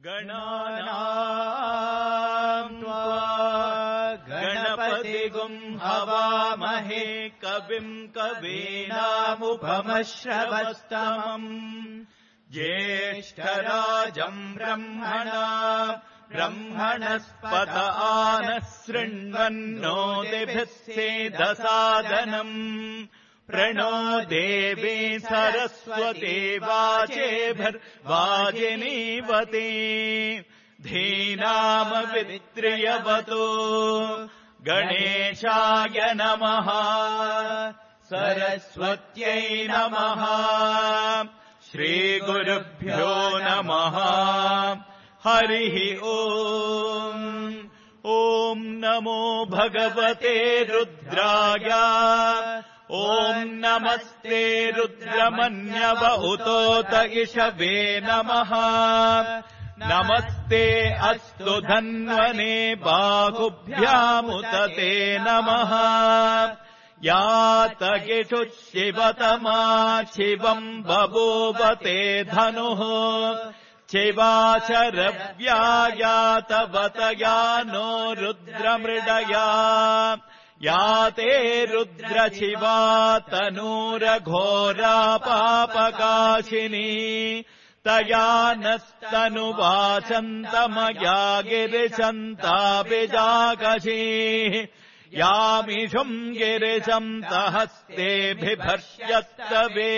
गणानाम् त्वा गणपतिगुम् हवामहे कविम् कवीनामुपमश्रवस्तमम् ज्येष्ठराजम् ब्रह्मणस्पत आनः शृण्वन्नोतिभिः सेदसादनम् प्रणो देवी सरस्वती वाजेभिर्वाजिनीवती धीनामवित्रियवतु गणेशाय नमः सरस्वत्यै नमः श्रीगुरुभ्यो नमः हरिः ॐ ॐ नमो भगवते रुद्राय ॐ नमस्ते रुद्रमन्यव उतोत इषवे नमः नमस्ते अस्तु धन्वने बाहुभ्यामुत ते नमः यातगिषु शिवतमा शिवम् बभूवते धनुः शिवाशरव्यायातवतया नो रुद्रमृडया याते रुद्रशिवा तनूरघोरा पापकाशिनी तया नस्तनुवासन्तमया गिरिशन्ताभिजाकशीः यामिषुम् गिरिशन्तहस्ते बिभर्ष्यस्तवे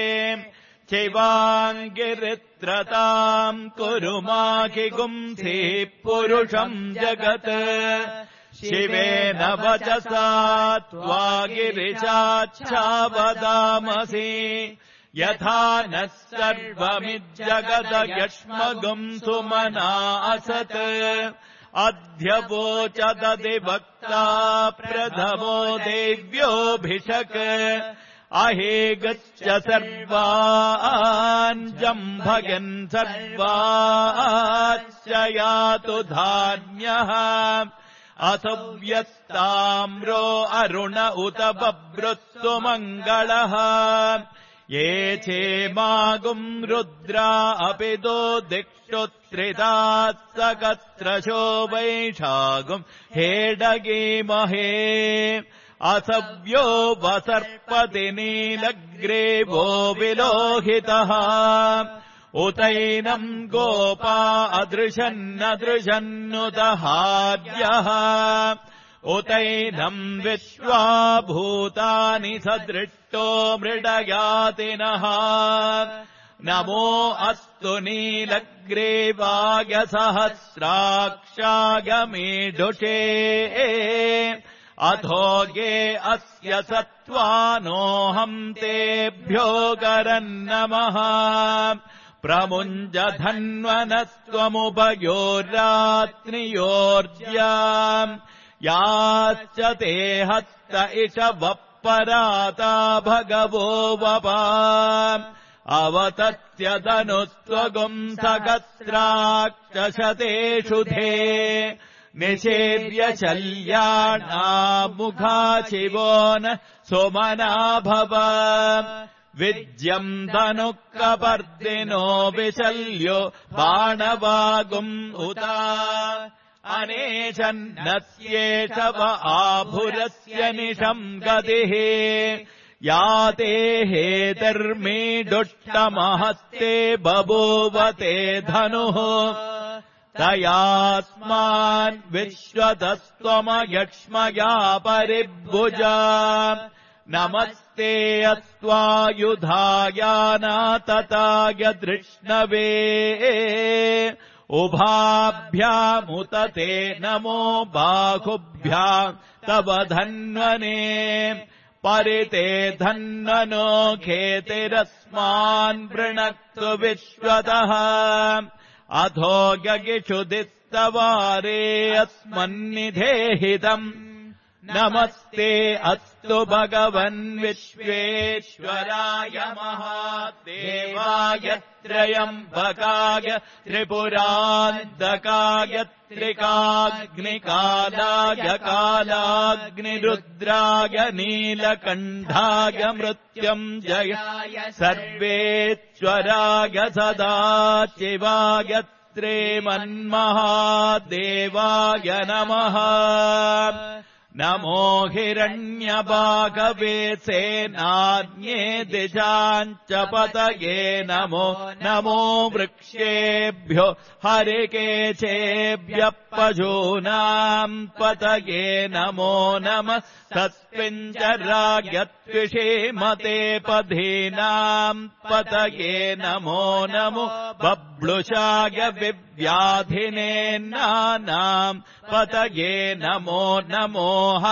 शिवाङ्गिरित्रताम् कुरु माकिगुंसीः पुरुषम् जगत् शिवेन वचसा त्वा गिरिशाच्छावदामसि यथा नः सर्वमिज्जगदयक्ष्मगुम् सुमना असत् अद्य वोचदधिवक्ता प्रथमो देव्योऽभिषक् अहेगच्छ सर्वान् जम्भयन् सर्वाश्च यातु धान्यः असव्यस्ताम्रो अरुण उत बभ्रुत्सु मङ्गलः ये चेमागुम् रुद्रा अपि दो दिक्षुत्रिताः सकत्रशो वैशागुम् हेडगीमहे असव्यो वसर्पति नीलग्रीवो विलोहितः उतैनम् गोपा अदृशन्नदृशन्नुदहार्यः उतैनम् विश्वा भूतानि सदृष्टो मृडयातिनः नमो अस्तु नीलग्रीवाय सहस्राक्षाय मीढुषे अथोगे अस्य सत्त्वानोऽहम् तेभ्यो गरन्नमः प्रमुञ्जधन्वनस्त्वमुभयोर्रात्रियोर्ज्याम् याश्च ते हस्त इषवः पराता भगवो वपा अवतत्य तनुस्त्वगुम् सहस्राक्षशतेषु धे निषेव्य शल्याणामुखा शिवो न सुमना भव विज्यम् धनुःकपर्दिनो विशल्यो बाणवागुम् उता अनेशन्नस्येषव आभुरस्य निशम् गतिः याते हेतिर्मीडुष्टमहस्ते बभूवते धनुः तयास्मान् विश्वतस्त्वमयक्ष्मया परिभुजा नमस्ते अस्त्वायुधायानातताय धृष्णवे उभाभ्यामुत ते नमो बाहुभ्याम् तव धन्वने परिते धन्वनो खेतिरस्मान् वृणक्तु विश्वतः अधो गगिषुदिस्तवारे अस्मन्निधेहितम् नमस्ते अस्तु भगवन् विश्वेश्वराय महादेवाय त्रयम्बकाय त्रिपुरान्तकाय त्रिकाग्निकालाय कालाग्निरुद्राय नीलकण्ठाय मृत्युञ्जयाय सर्वेश्वराय सदाशिवाय श्रीमन्महादेवाय नमः नमो हिरण्यभागवे सेनान्ये दिशाञ्च पतये नमो नमो वृक्षेभ्यो हरिकेशेभ्यः पशूनाम् पतये नमो नमः तस्मिञ्चरायत्विषीमते पधीनाम् पतये नमो नमो बब्लुषाय विव्याधिने नानाम् पतये नमो नमो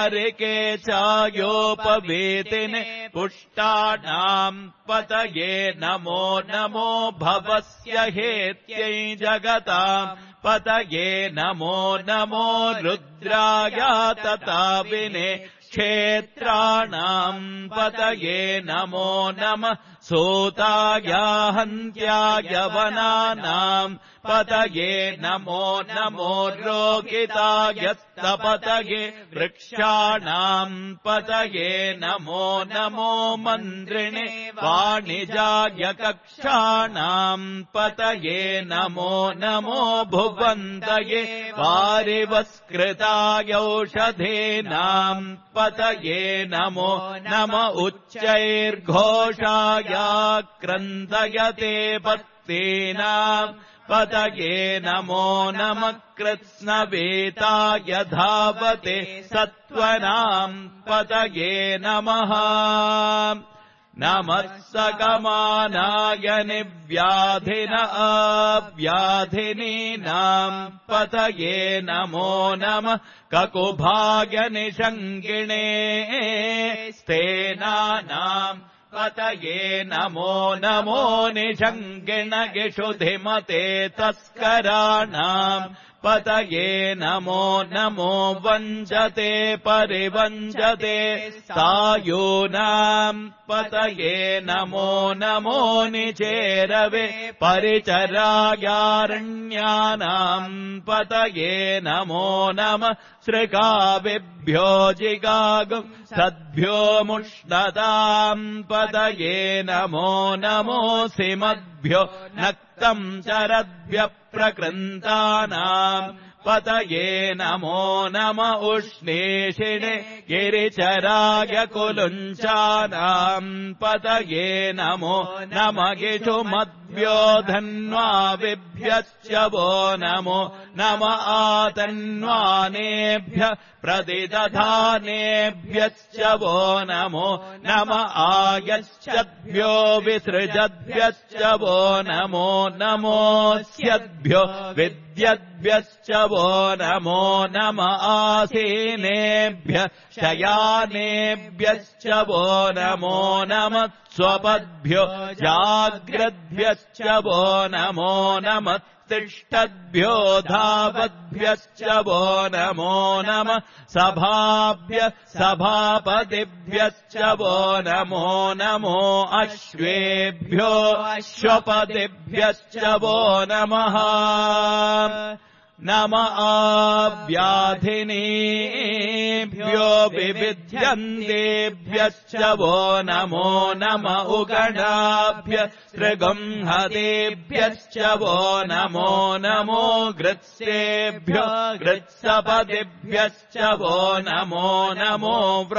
हरिकेशायोपवीतिने पुष्टानाम् पतये नमो नमो भवस्य हेत्यै जगताम् पतये नमो नमो रुद्राय तताविने क्षेत्राणाम् पतये नमो नमः सूताय हन्त्याय वनानाम् पतये नमो नमो रोगिताय स्तपतये वृक्षाणाम् पतये नमो नमो मन्त्रिणे वाणिजाय कक्षाणाम् पतये नमो नमो भुवन्तये वारिवस्कृताय औषधीनाम् पतये नमो नम उच्चैर्घोषाय क्रन्दयते पत्तीनाम् पतये नमो नमः कृत्स्नवेताय धावते सत्त्वनाम् पतये नमः नमः सकमानाय निव्याधिन अव्याधिनीनाम् पतये नमो नमः ककुभाय निषङ्गिणे स्तेनानाम् पतये नमो नमो निषङ्गिणगिषुधिमते तस्कराणाम् पतये नमो नमो वञ्जते परिवञ्जते सायूनाम् पतये नमो नमो निचेरवे परिचरायारण्यानाम् पतये नमो नमः श्रृगाविभ्यो जिगागुम् सद्भ्यो मुष्णताम् पतये नमो नमो सिमद्भ्यो नक्तम् चरद्भ्यः प्रकृन्तानाम् पतये नमो नम उष्णेषिणे गिरिचराय कुलुञ्चानाम् पतये नमो नम गिषुमद्भ्यो धन्वाविभ्यश्च वो नमो नम आतन्वानेभ्यः प्रतिदधानेभ्यश्च वो नमो नम आयश्चद्भ्यो विसृजद्भ्यश्च वो नमो नमोऽस्यद्भ्यो विद्यद्भ्यश्च वो नमो नम आसीनेभ्यः शयानेभ्यश्च वो नमो नमः स्वपद्भ्यो जाग्रद्भ्यश्च वो नमो नमः तिष्ठद्भ्यो धावद्भ्यश्च वो नमो नमः सभाभ्यः सभापतिभ्यश्च वो नमो नमो अश्वेभ्यो अश्वपतिभ्यश्च वो नमः नम आव्याधिनीभ्यो विविध्यन्तेभ्यश्च वो नमो नम उगणाभ्य सृगंहतेभ्यश्च वो नमो नमो गृत्सेभ्यो गृत्सपतिभ्यश्च वो नमो नमो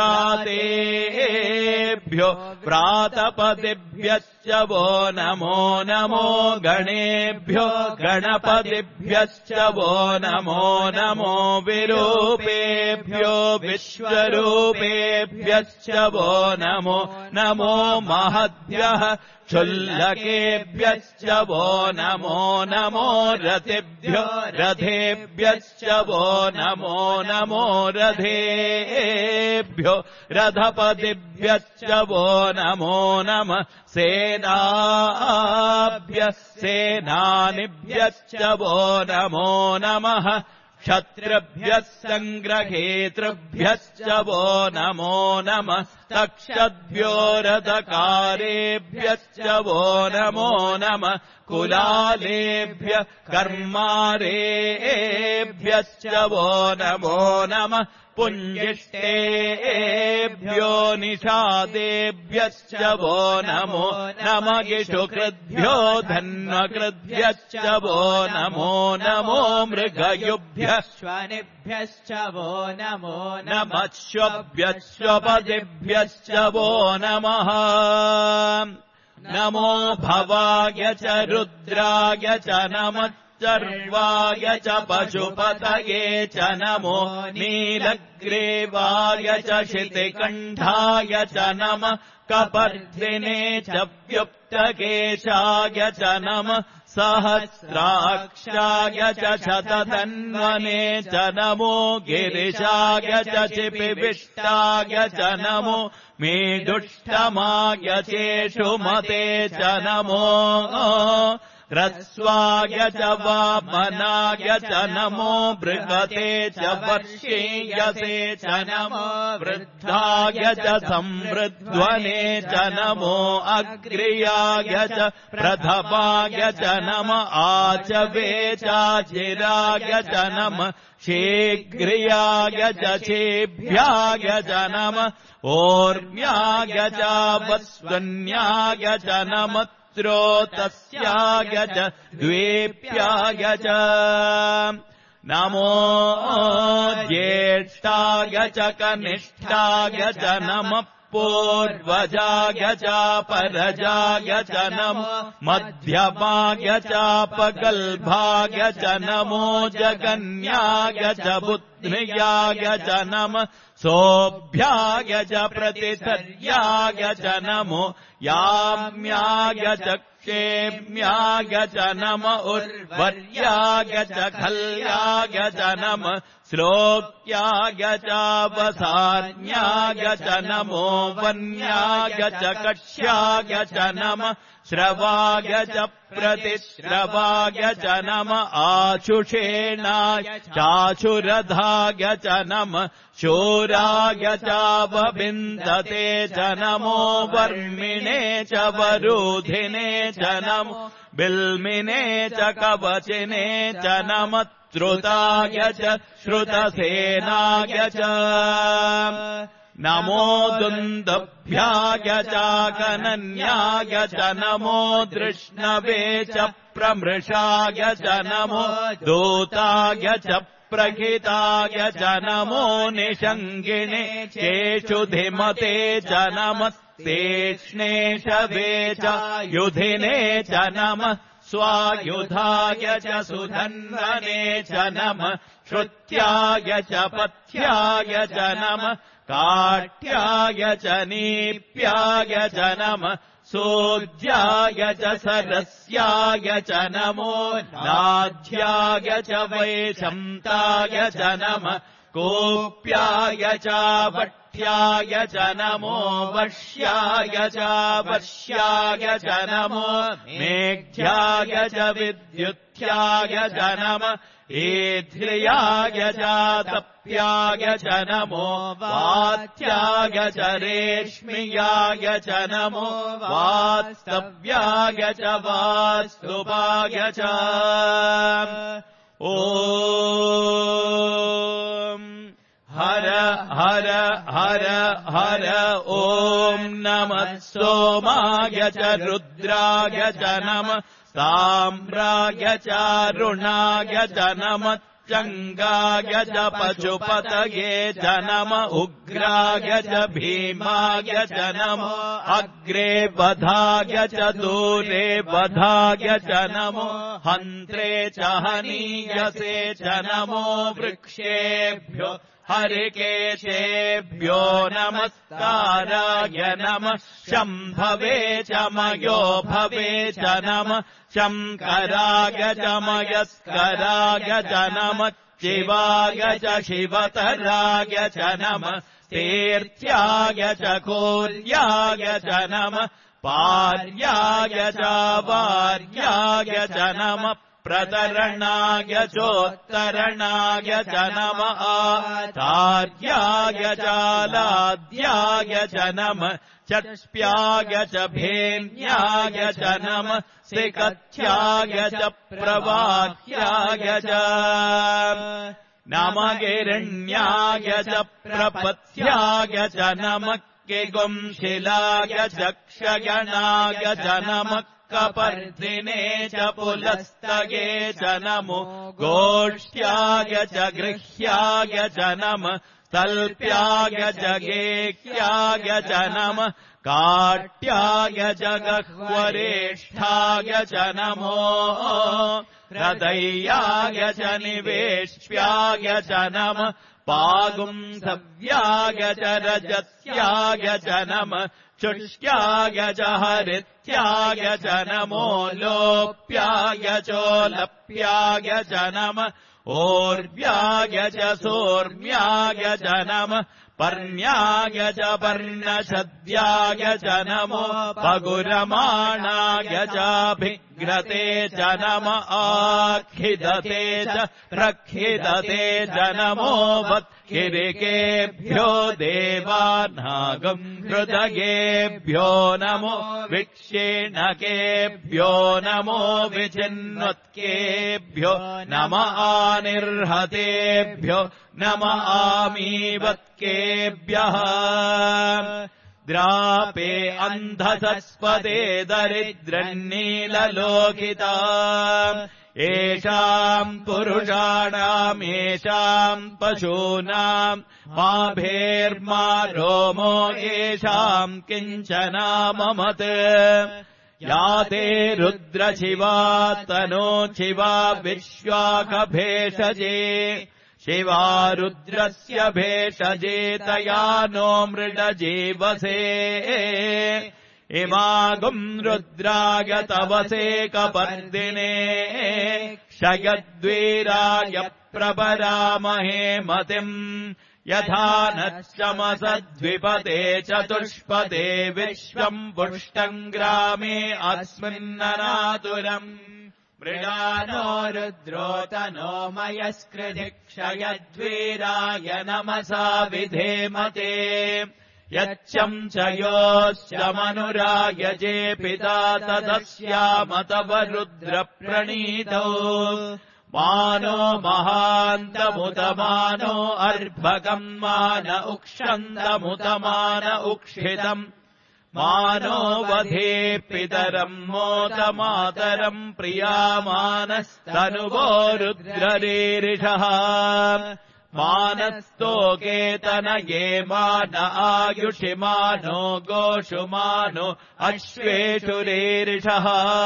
व्रातेभ्यो व्रातपतिभ्यश्च वो नमो नमो गणेभ्यो गणपतिभ्यश्च वो नमो नमो विरूपेभ्यो विश्वरूपेभ्यश्च वो नमो नमो महद्भ्यः क्षुल्लकेभ्यश्च वो नमो नमो रथेभ्यो रथेभ्यश्च वो नमो नमो रथेभ्यो रथपतिभ्यश्च वो नमो नमः सेनाभ्यः सेनानिभ्यश्च वो नमो नमः क्षत्रिभ्यः सङ्ग्रहेतृभ्यश्च वो नमो नमः तक्षद्भ्यो रथकारेभ्यश्च वो नमो नमः कुलालेभ्यः कर्मारेभ्यश्च वो नमो नमः पुञ्जिष्टेभ्यो निषादेभ्यश्च वो नमो नमगिषु कृद्भ्यो धन्वकृद्भ्यश्च वो नमो नमो मृगयुभ्यश्वनिभ्यश्च वो नमो नमश्वभ्यश्वपदिभ्यश्च वो नमः नमो भवाय च रुद्राय च नमः सर्वाय च पशुपतये च नमो नीलग्रीवाय च शितिकण्ठाय च नमः कपर्दिने च व्युक्तकेशाय च नमः सहस्राक्षाय च शतधन्वने च नमो गिरिशाय च चिपिविष्टाय च नमो मेदुष्टमाय चेषुमते च नमो ह्रस्वाय च वामनाय च नमो बृहते च वर्षीयसे च नमो वृद्धाय च संवृध्वने च नमो अग्र्याय च प्रथमाय च नम आचवे चाचिराय च नम शीघ्रियाय च चेभ्याय च नम ओर्म्याय च वस्वन्याय च नम त्रोतस्याय च द्वेप्याय च नमो ज्येष्ठाय च कनिष्ठाय च नमः पूर्वजाय च परजाय च नमो मध्यमाय चापगल्भाय च नमो जगन्याय च बुद्ध्याय च नमः सोऽभ्याय च प्रतिसर्याय च नमो याम्याय च क्षेम्याय च नम उर्वर्याय च खल्याय च नम श्लोक्याय च वसान्याय च नमो वन्याय च कक्ष्याय च नम श्रवाय च प्रतिश्रवाय च नम आशुषेणाय चाशुरधाय च नम शूराय चावविन्दते च नमो वर्मिणे च वरुधिने च नमो बिल्मिने च कवचिने च नम श्रुताय च श्रुतसेनाय च नमो दुन्दुभ्याय चाकनन्याय च नमो दृष्णवे च प्रमृषाय च नमो दूताय च प्रहिताय च नमो निषङ्गिणे चेषुधिमते च नमः तीक्ष्णेशवे च युधिने च नमः स्वायुधाय च सुधन्वने च नमः श्रुत्याय च पथ्याय च नमः काठ्याय च नीप्याय च नमः सोज्याय च सरस्याय च नमो नाध्याय च वैशन्ताय च नमः कोप्याय च वट्याय च नमो वश्याय च वश्याय च नमो मेघ्याय च विद्युत्याय च नमः ईध्र्याय च तप्याय च नमो वात्याय च रेश्म्याय च नमो वास्तव्याय च वास्तुपाय च ॐ हर हर हर हर ॐ नमः सोमाय च रुद्राय च नमः ताम्राय चारुणाय च नमः चङ्गाय च पशुपतये च नमः उग्राय च भीमाय च नमो अग्रे वधाय च दूरे वधाय च नमो हन्त्रे च हनीयसे च नमो वृक्षेभ्यो हरिकेशेभ्यो नमस्काराय नमः शम्भवे च मयो भवे च नमः शङ्कराय च मयस्कराय च नमः शिवाय च शिवतराय च नमः तीर्थ्याय च कोल्याय च नमः पार्याय च वार्याय च नमः प्रतरणाय चोत्तरणाय च नमः आचार्याय चालाद्याय च नमः चक्ष्प्याय च भेन्याय च नमः सिकथ्याय च प्रवाह्याय च नमः गिरण्याय च प्रपत्याय च नमः किगुंशिलाय च क्षयणाय च नमः कपर्दिने च पुलस्तये च नमो गोष्ठ्याय च गृह्याय च नमः तल्प्याय च गेह्याय च नमः काट्याय च गह्वरेष्ठाय च नमो हृदयाय च निवेश्याय च नमः पागुंसव्याय च रजस्याय च नमः चुष्याय च हरित्याय च नमो लोप्याय चोलप्याय च नमः ओर्व्याय च सोर्म्याय च नमः पर्ण्याय च पर्णशद्याय च नमो पगुरमाणाय चाभिघ्रते च नमः आखिदते च प्रखिदते च नमो वत्किरिकेभ्यो देवानागम् हृदयेभ्यो नमो विक्षेणकेभ्यो नमो विचिन्वत्केभ्यो नमः आनिर्हतेभ्यो नमः आमीवत्केभ्यः द्रापे अन्धसस्पते दरिद्रन्नीललोकिता येषाम् पुरुषाणाम् येषाम् पशूनाम् मा भेर्मा रोमो येषाम् किञ्चनाममत् या ते रुद्रशिवा तनोशिवा विश्वाकभेषजे शिवा रुद्रस्य भेषजे तया नो मृडजीवसे इमागुम् रुद्राय तवसे कपर्दिने क्षयद्वीराय प्रपरामहे मतिम् यथा नश्चमसद्विपते चतुष्पते विश्वम् पुष्टम् ग्रामे अस्मिन्ननातुरम् मृडानो रुद्रोतनो मयस्कृधिक्षयद्वीराय नमसा विधेमते यच्चम् च योश्च मनुराय जे पिता तदस्याम तव रुद्रप्रणीतौ मानो महान्तमुतमानो अर्भकम् मान उक्षन्तमुतमान उक्षितम् मानो वधे पितरम् मोतमातरम् प्रियामानस्तनुवो रुद्ररीरिषः मानस्तोकेतनये मान आयुषि मानो गोषु मानो अश्वेषु रीरिषः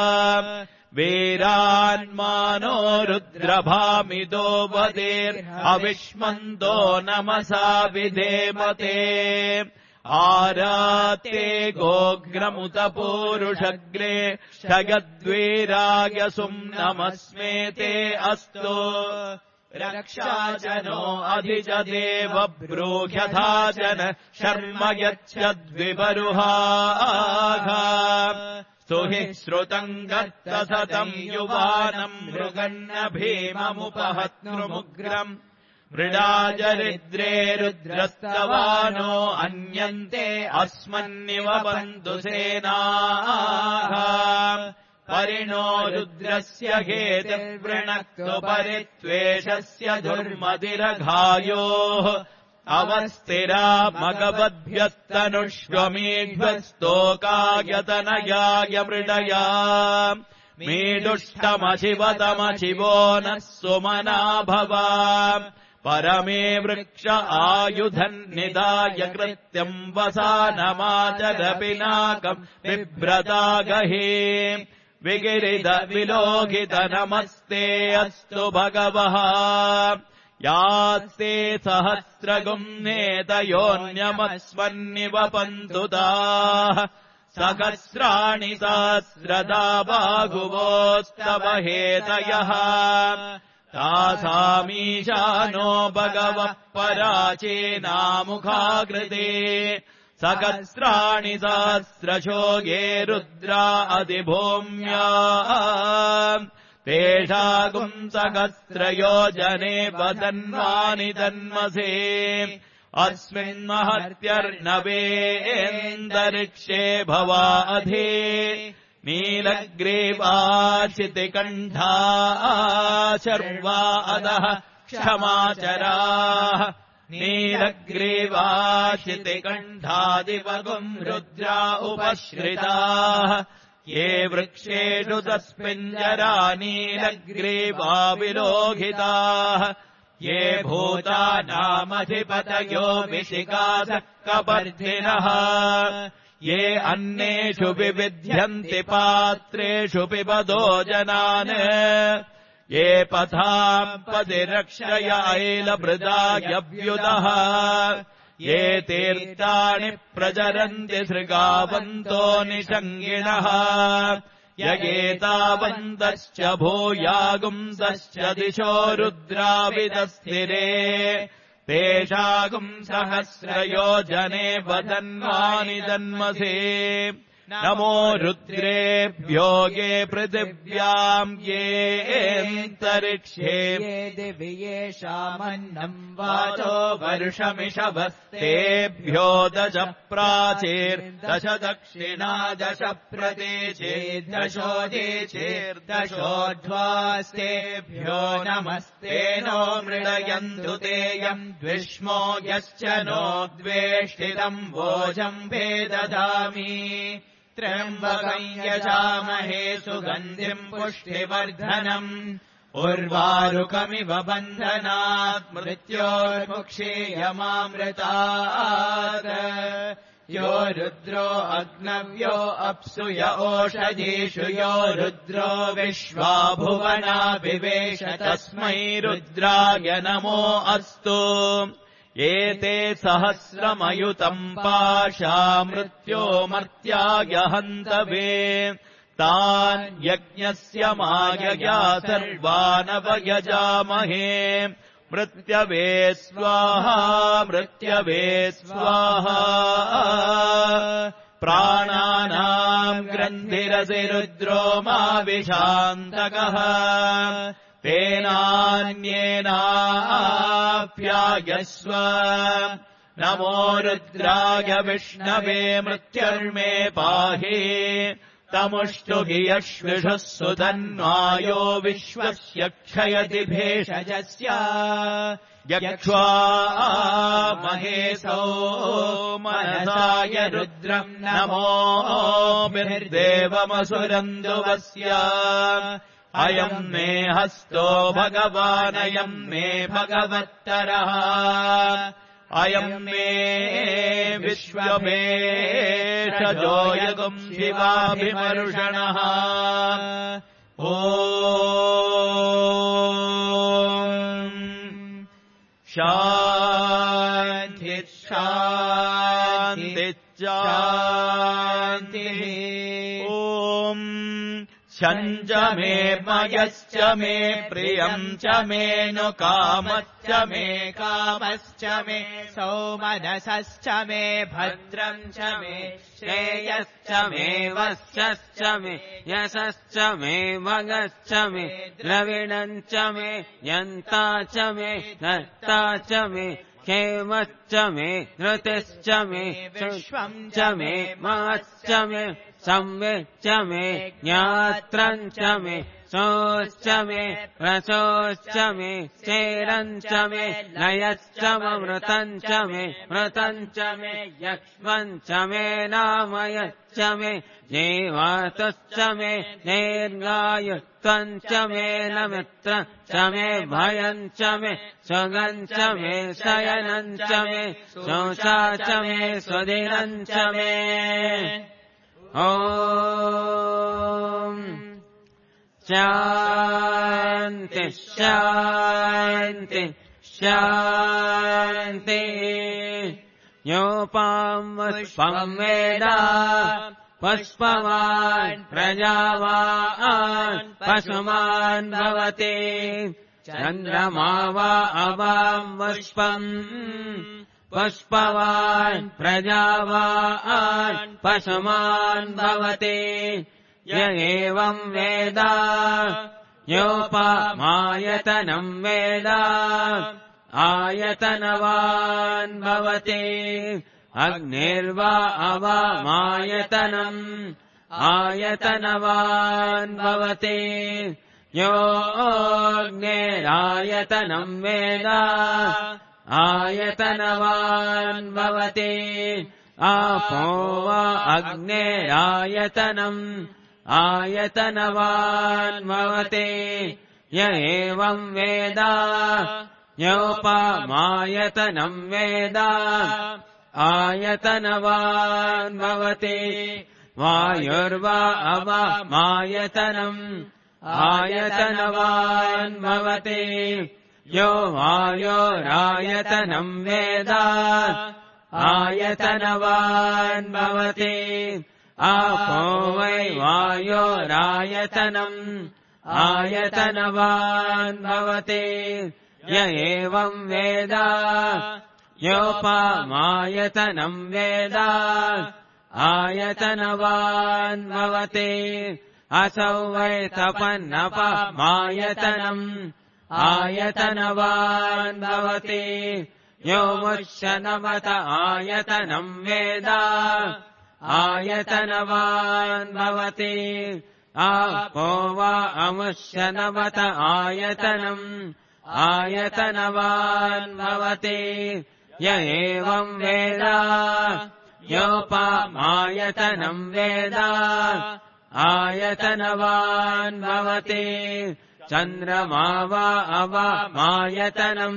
वीरान्मानो रुद्रभामिदो वदेर्हविष्मन्दो नमसा विधेमते आराते गोग्रमुत पूरुषग्रे क्षयद्वीराय सुम्नमस्मेते अस्तु रक्षाजनो अधिजदेव ब्रूह्यथा जन शर्म यच्छद्विपरुहाघा सुहि श्रुतम् गर्तसतम् युवानम् मृगन्न भीममुपहत्नुमुग्रम् मृडाजरिद्रे रुद्रस्तवानो अन्यन्ते अस्मन्निवपन्तु सेनाः परिणो रुद्रस्य हेतिर्वृणक्तु परित्वेषस्य दुर्मतिरघायोः अवस्थिरा मगवद्भ्यस्तनुष्वमीढ्वस्तोकायतनयाय मृडया मीडुष्टमशिवतमशिवो नः सुमना भवा परमे वृक्ष आयुधन्निदाय कृत्यम् वसानमाचरपिनाकम् बिभ्रतागहे विगिरिद विलोकित नमस्ते अस्तु भगवः यास्ते सहस्रगुम्नेतयोऽन्यमस्मन्निवपन्तु ताः सहस्राणि सहस्रदा बाहुवोस्तव हेतयः तासामीशानो भगवः पराचेनामुखाकृते सहस्राणि सहस्रशो ये रुद्रा अधिभूम्या तेषागुम् सहस्रयोजने वसन्वानि तन्मसे अस्मिन्महत्यर्णवेन्दरिक्षे भवा अधि नीलग्रीवा शितिकण्ठा शर्वा अधः क्षमाचराः नीलग्रीवाशितिकण्ठादिवगुम् रुद्रा उपश्रिताः ये वृक्षेषु तस्मिञ्जरा नीलग्रीवा विलोहिताः ये भूतानामधिपतयो विशिकासकपर्धिनः ये अन्नेषु विविध्यन्ति पात्रेषु पिबतो जनान् ये पथाम् पदिरक्षय ऐलभृदायव्युदः ये तीर्थानि प्रचरन्ति सृगावन्तो निषङ्गिणः यगेतावन्तश्च भूयागुंसश्च दिशो रुद्राविदस्थिरे तेषागुम् सहस्रयोजने वदन्वानि जन्मसे नमो रुद्रेभ्यो ये पृथिव्याम् येऽन्तरिक्षे ये दिव्येषामन्नम् वाचो वर्षमिषवस्तेभ्यो दश प्राचीर्दश दक्षिणा दश प्रतीचेर्दशोदीचेर्दशोध्वास्तेभ्यो नमस्ते नो मृडयन्तु तेयम् द्विष्मो यश्च नो द्वेष्टितम् वोजम्भे ददामि त्र्यम्बकम् यजामहे सुगन्धिम् पुष्टिवर्धनम् उर्वारुकमिव बन्धनात् मृत्योर्मुक्षीयमामृतात् यो रुद्रो अग्नव्यो अप्सु य ओषधीषु यो रुद्रो विश्वा भुवना विवेश तस्मै रुद्राय नमो अस्तु एते सहस्रमयुतम् पाशा मृत्यो मर्त्याय हन्तवे तान् यज्ञस्य मायया सर्वानवयजामहे मृत्यवे स्वाहा मृत्यवे स्वाहा प्राणानाम् ग्रन्थिरसि रुद्रो मा विशान्तकः तेनान्येनाप्यायस्व नमो रुद्राय विष्णवे मृत्युर्मे पाहि तमुष्टुहि यश्विषः सुधन्वायो विश्वस्य क्षयति भेषजस्य यक्ष्वा महेशो मनसाय रुद्रम् नमोभिर्देवमसुरन्दुवस्य अयम् मे हस्तो भगवानयम् मे भगवत्तरः अयम् मे विश्वमेषजो यगुम् शिवाभिमर्षणः ॐ शान्ति शान्ति शान्तिः ॐ शञ्च मे मयश्च मे प्रियम् च मे नु कामश्च मे कामश्च मे सौमनसश्च मे भद्रम् च मे श्रेयश्च मे वश्यश्च मे यशश्च मे मगश्च मे द्रविणम् च मे यन्ता च मे धर्ता च मे क्षेमश्च मे धृतिश्च मे विश्वम् च मे माश्च मे संविच्च मे ज्ञात्रम् च मे सोश्च मे रसोश्च मे चेरम् च मे लयश्च मृतम् च मे मृतम् च मे यक्ष्मम् च मे नामयश्च मे जीवातश्च मे दीर्घायुत्वम् च मे नमित्रम् च मे भयम् च मे सुगम् च मे शयनम् च मे शोषा च मे सुदिनम् च मे ॐ शान्ति शान्ति शान्ति योपाम् पुष्पम् वेद पुष्पवान् प्रजावान् पशुमान् भवति चन्द्रमा वा अवाम् पुष्पम् पुष्पवान् प्रजावान् पशुमान् भवति य एवम् वेद योपमायतनम् वेद आयतनवान् भवति अग्निर्वा अवामायतनम् आयतनवान् भवति योऽग्नेरायतनम् वेद आयतनवान् भवति आपो वा अग्नेरायतनम् आयतनवान् भवति य एवम् वेद योपमायतनम् वेद आयतनवान् भवति वायुर्वा अवमायतनम् आयतनवान् भवति यो वायोरायतनम् वेद आयतनवान् भवति आपो वै वायोरायतनम् आयतनवान् भवति य एवम् वेद योपमायतनम् वेद आयतनवान् भवति असौ वै तपन्नपमायतनम् आयतनवान् भवति यो मुष्यनवत आयतनम् वेद आयतनवान् भवति आपो वा अमुष्यनवत आयतनम् आयतनवान् भवति य एवम् वेद योपमायतनम् वेद आयतनवान् भवति चन्द्रमा वा अवमायतनम्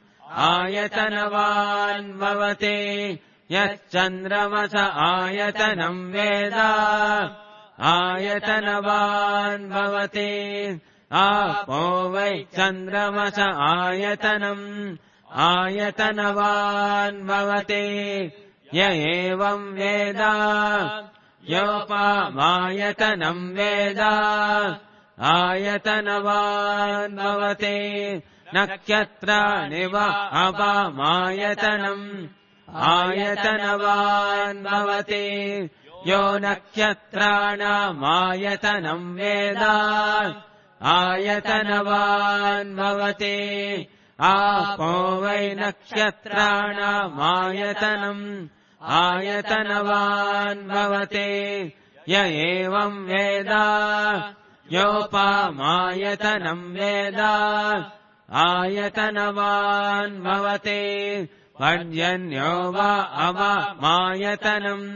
आयतनवान् भवति यच्चन्द्रमस आयतनम् वेद आयतनवान् भवति आपो वै चन्द्रमस आयतनम् आयतनवान् भवति य एवम् वेद योपमायतनम् वेद आयतनवान् भवति नक्षत्राणि वा अपमायतनम् आयतनवान् भवति यो नक्षत्राणामायतनम् वेद आयतनवान् भवति आपो वै नक्षत्राणामायतनम् आयतनवान् भवति य एवम् वेद योपमायतनम् वेद आयतनवान् भवति पर्जन्यो वा अवमायतनम्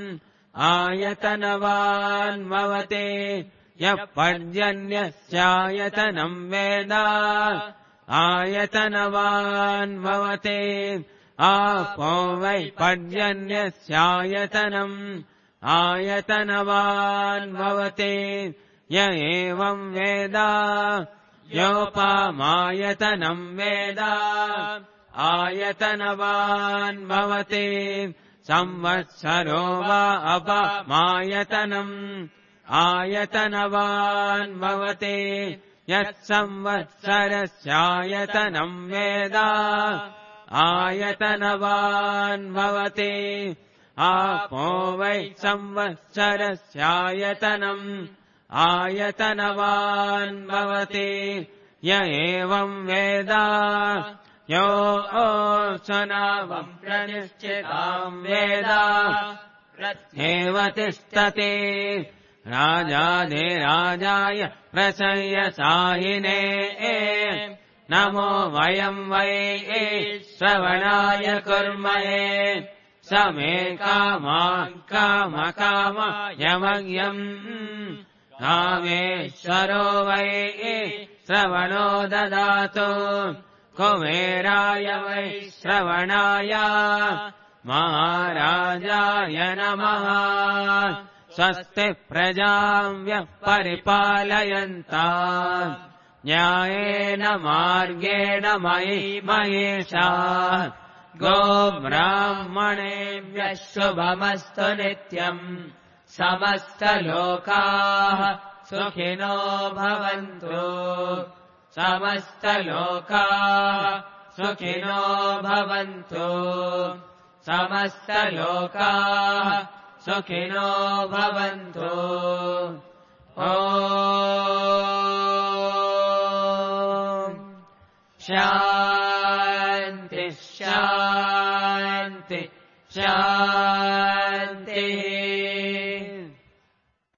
आयतनवान् भवति यः पर्जन्यस्यायतनम् वेद आयतनवान् भवति आपो वै पर्जन्यस्यायतनम् आयतनवान् भवति य एवम् वेद योपमायतनम् वेद आयतनवान् भवति संवत्सरो वा अपमायतनम् आयतनवान् भवति यत्संवत्सरस्यायतनम् वेद आयतनवान् भवति आपो वै संवत्सरस्यायतनम् आयतनवान् भवति य एवम् वेद यो ओषणावम् प्रनिश्चिताम् वेद एव तिष्ठति राजाधिराजाय प्रसंयसायिने नमो वयम् वै श्रवणाय कुर्महे समे कामान् कामकामयमग्यम् कामेश्वरो वै श्रवणो ददातु कुबेराय वै श्रवणाय महाराजाय नमः स्वस्ति प्रजां परिपालयन्ताम् न्यायेन मार्गेण मयि महेशाः गोब्राह्मणेभ्यः शुभमस्तु नित्यम् समस्तलोकाः सुखिनो भवन्तु समस्तलोकाः सुखिनो भवन्तु समस्तलोकाः सुखिनो भवन्तु ॐ शान्ति शान्ति शान्ति